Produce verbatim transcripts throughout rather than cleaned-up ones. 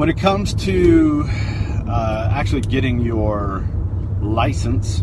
when it comes to uh, actually getting your license,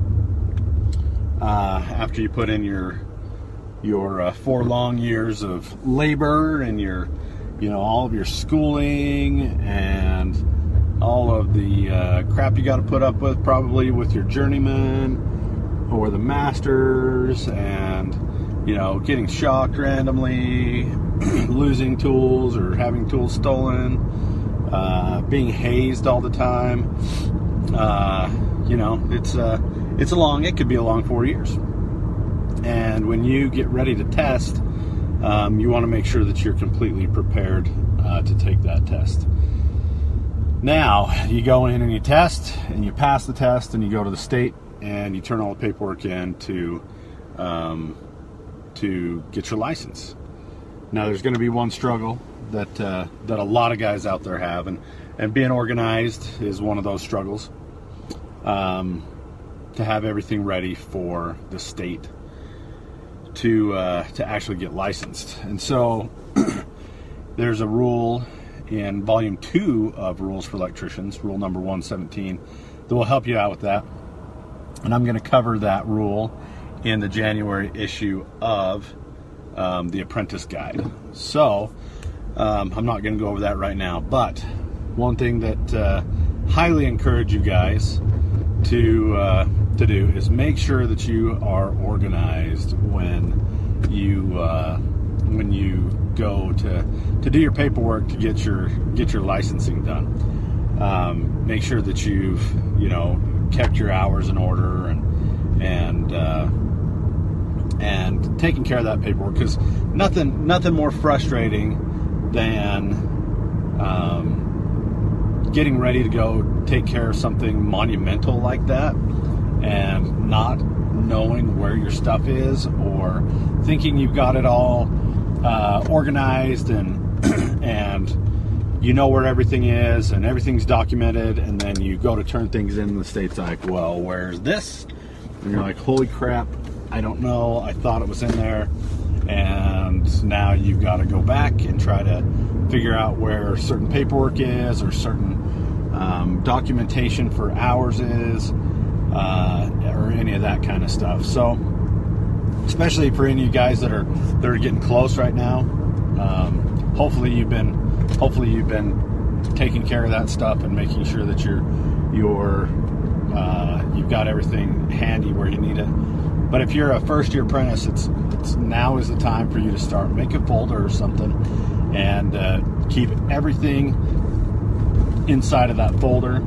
uh, after you put in your your uh, four long years of labor and your, you know, all of your schooling and all of the uh, crap you got to put up with, probably with your journeyman or the masters, and, you know, getting shocked randomly, losing tools or having tools stolen, uh, being hazed all the time. Uh, you know, it's uh, it's a long, it could be a long four years. And when you get ready to test, um, you want to make sure that you're completely prepared uh, to take that test. Now, you go in and you test, and you pass the test, and you go to the state, and you turn all the paperwork in to, um, to get your license. Now, there's going to be one struggle that uh, that a lot of guys out there have, and, and being organized is one of those struggles, um, to have everything ready for the state to uh, to actually get licensed. And so there's a rule in volume two of Rules for Electricians, rule number one seventeen, that will help you out with that. And I'm going to cover that rule in the January issue of um, the Apprentice Guide. So um, I'm not going to go over that right now, but one thing that uh, highly encourage you guys to uh, to do is make sure that you are organized when you uh, when you go to to do your paperwork to get your get your licensing done. Um, make sure that you've you know kept your hours in order and and uh, and taking care of that paperwork, because nothing nothing more frustrating than um, getting ready to go take care of something monumental like that and not knowing where your stuff is, or thinking you've got it all uh, organized and and you know where everything is and everything's documented, and then you go to turn things in and the state's like, well, where's this? And you're like, holy crap, I don't know, I thought it was in there. And now you've got to go back and try to figure out where certain paperwork is, or certain um, documentation for hours is, uh, or any of that kind of stuff. So, especially for any of you guys that are that are getting close right now, um, hopefully you've been hopefully you've been taking care of that stuff and making sure that you're you're uh, you've got everything handy where you need it. But if you're a first year apprentice, it's it's now is the time for you to start. Make a folder or something, and uh, keep everything inside of that folder.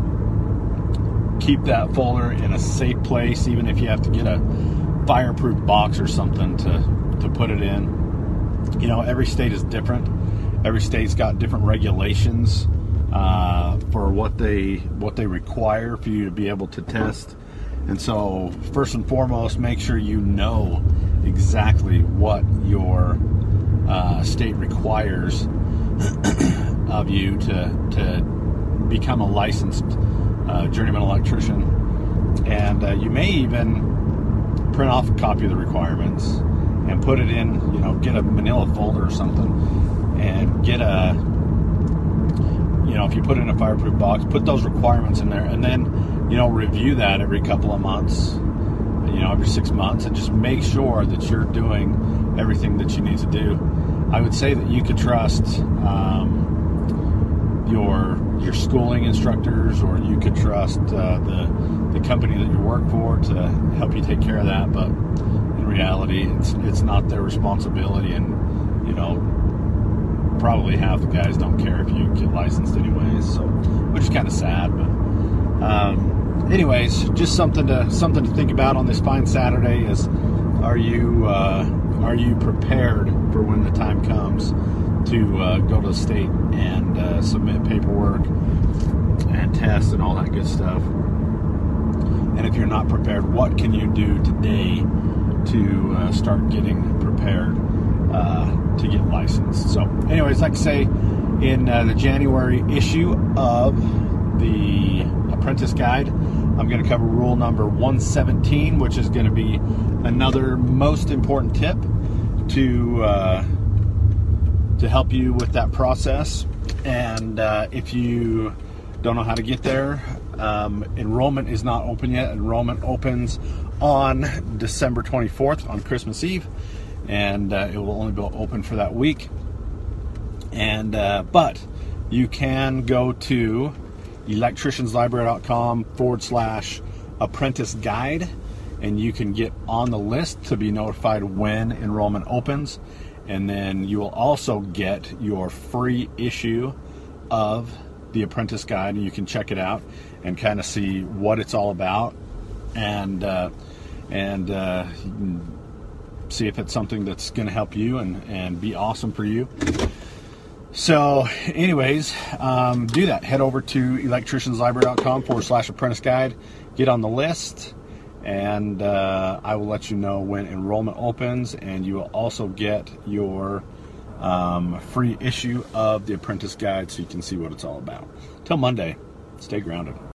Keep that folder in a safe place, even if you have to get a fireproof box or something to, to put it in. You know, every state is different. Every state's got different regulations uh, for what they what they require for you to be able to test. And so, first and foremost, make sure you know exactly what your uh, state requires of you to to become a licensed uh, journeyman electrician. And uh, you may even print off a copy of the requirements and put it in, you know, get a manila folder or something, and get a, you know, if you put it in a fireproof box, put those requirements in there, and then, you know, review that every couple of months, you know, every six months, and just make sure that you're doing everything that you need to do. I would say that you could trust um, your your schooling instructors, or you could trust uh, the the company that you work for to help you take care of that. But in reality, it's it's not their responsibility, and you know, probably half the guys don't care if you get licensed anyways. So, which is kind of sad, but. Um, Anyways, just something to something to think about on this fine Saturday is: are you uh, are you prepared for when the time comes to uh, go to the state and uh, submit paperwork and tests and all that good stuff? And if you're not prepared, what can you do today to uh, start getting prepared uh, to get licensed? So, anyways, like I say, in uh, the January issue of the Apprentice Guide, I'm going to cover rule number one seventeen, which is going to be another most important tip to uh, to help you with that process. And uh, if you don't know how to get there, um, enrollment is not open yet. Enrollment opens on December twenty-fourth, on Christmas Eve, and uh, it will only be open for that week. And uh, but you can go to electricianslibrary.com forward slash apprentice guide, and you can get on the list to be notified when enrollment opens. And then you will also get your free issue of the Apprentice Guide, and you can check it out and kind of see what it's all about, and uh, and uh, you can see if it's something that's going to help you and, and be awesome for you. So anyways, um, do that. Head over to electricianslibrary.com forward slash apprentice guide. Get on the list, and uh, I will let you know when enrollment opens, and you will also get your um, free issue of the Apprentice Guide so you can see what it's all about. Till Monday, stay grounded.